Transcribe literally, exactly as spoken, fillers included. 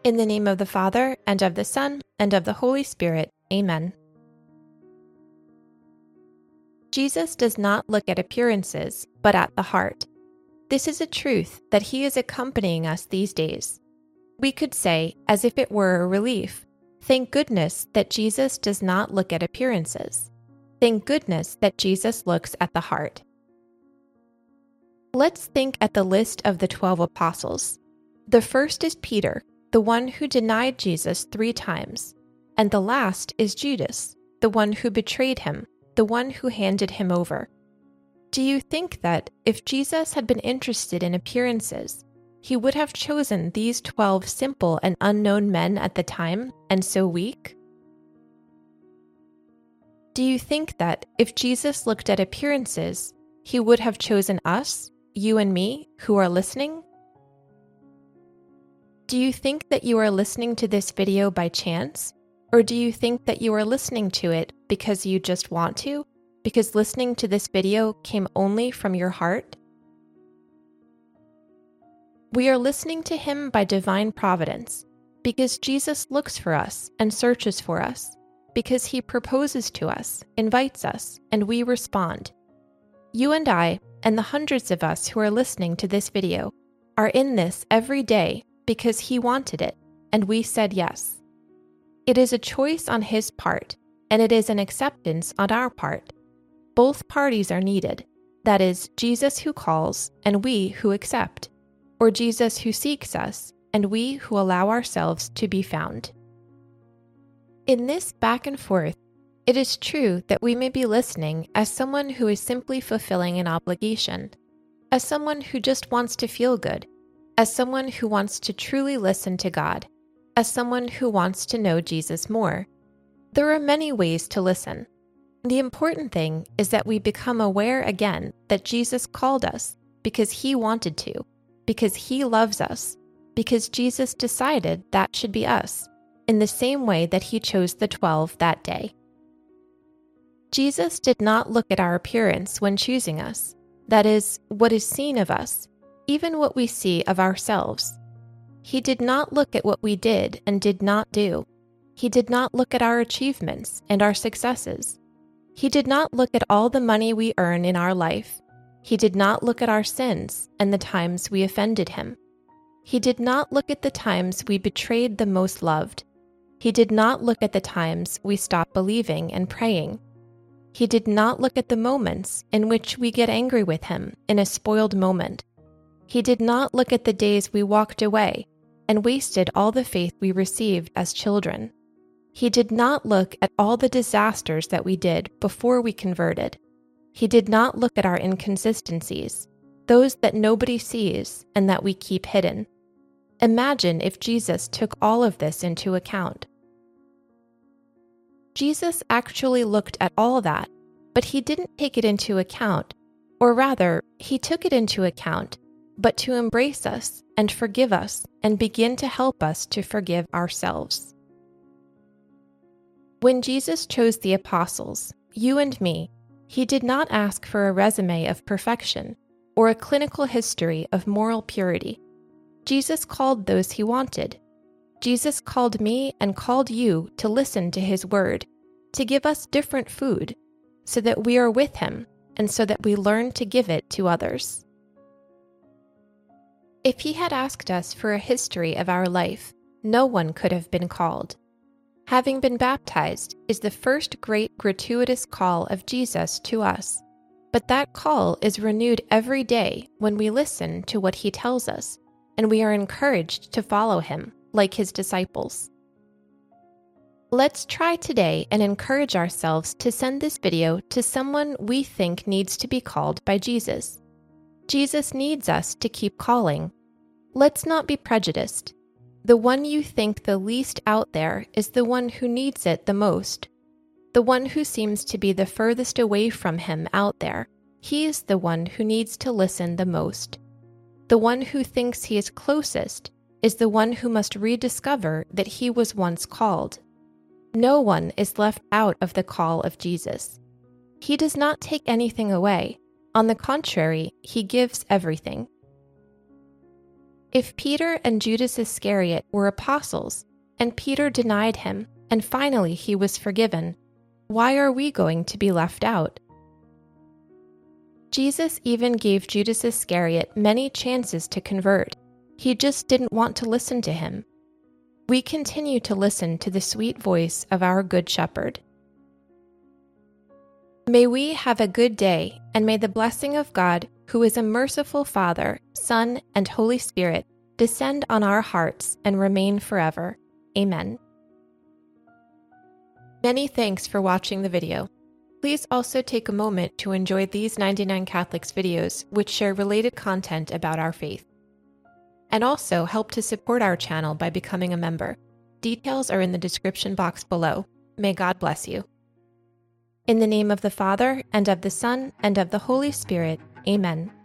In the name of the Father, and of the Son, and of the Holy Spirit. Amen. Jesus does not look at appearances, but at the heart. This is a truth that He is accompanying us these days. We could say, as if it were a relief, thank goodness that Jesus does not look at appearances. Thank goodness that Jesus looks at the heart. Let's think at the list of the twelve apostles. The first is Peter, the one who denied Jesus three times, and the last is Judas, the one who betrayed him, the one who handed him over. Do you think that if Jesus had been interested in appearances, He would have chosen these twelve simple and unknown men at the time, and so weak? Do you think that if Jesus looked at appearances, He would have chosen us, you and me, who are listening? Do you think that you are listening to this video by chance? Or do you think that you are listening to it because you just want to? Because listening to this video came only from your heart? We are listening to Him by divine providence, because Jesus looks for us and searches for us, because He proposes to us, invites us, and we respond. You and I, and the hundreds of us who are listening to this video, are in this every day because He wanted it, and we said yes. It is a choice on His part, and it is an acceptance on our part. Both parties are needed, that is, Jesus who calls, and we who accept, or Jesus who seeks us, and we who allow ourselves to be found. In this back and forth, it is true that we may be listening as someone who is simply fulfilling an obligation, as someone who just wants to feel good, as someone who wants to truly listen to God, as someone who wants to know Jesus more. There are many ways to listen. The important thing is that we become aware again that Jesus called us because He wanted to, because He loves us, because Jesus decided that should be us, in the same way that He chose the twelve that day. Jesus did not look at our appearance when choosing us, that is, what is seen of us, even what we see of ourselves. He did not look at what we did and did not do. He did not look at our achievements and our successes. He did not look at all the money we earn in our life. He did not look at our sins and the times we offended Him. He did not look at the times we betrayed the most loved. He did not look at the times we stopped believing and praying. He did not look at the moments in which we get angry with Him in a spoiled moment. He did not look at the days we walked away and wasted all the faith we received as children. He did not look at all the disasters that we did before we converted. He did not look at our inconsistencies, those that nobody sees and that we keep hidden. Imagine if Jesus took all of this into account. Jesus actually looked at all that, but He didn't take it into account, or rather, He took it into account, but to embrace us and forgive us and begin to help us to forgive ourselves. When Jesus chose the apostles, you and me, He did not ask for a resume of perfection or a clinical history of moral purity. Jesus called those He wanted. Jesus called me and called you to listen to His word, to give us different food, so that we are with Him and so that we learn to give it to others. If He had asked us for a history of our life, no one could have been called. Having been baptized is the first great gratuitous call of Jesus to us, but that call is renewed every day when we listen to what He tells us, and we are encouraged to follow Him, like His disciples. Let's try today and encourage ourselves to send this video to someone we think needs to be called by Jesus. Jesus needs us to keep calling. Let's not be prejudiced. The one you think the least out there is the one who needs it the most. The one who seems to be the furthest away from Him out there, he is the one who needs to listen the most. The one who thinks he is closest is the one who must rediscover that he was once called. No one is left out of the call of Jesus. He does not take anything away. On the contrary, He gives everything. If Peter and Judas Iscariot were apostles, and Peter denied him, and finally he was forgiven, why are we going to be left out? Jesus even gave Judas Iscariot many chances to convert. He just didn't want to listen to him. We continue to listen to the sweet voice of our Good Shepherd. May we have a good day, and may the blessing of God, who is a merciful Father, Son, and Holy Spirit, descend on our hearts and remain forever. Amen. Many thanks for watching the video. Please also take a moment to enjoy these ninety-nine Catholics videos, which share related content about our faith. And also help to support our channel by becoming a member. Details are in the description box below. May God bless you. In the name of the Father, and of the Son, and of the Holy Spirit. Amen.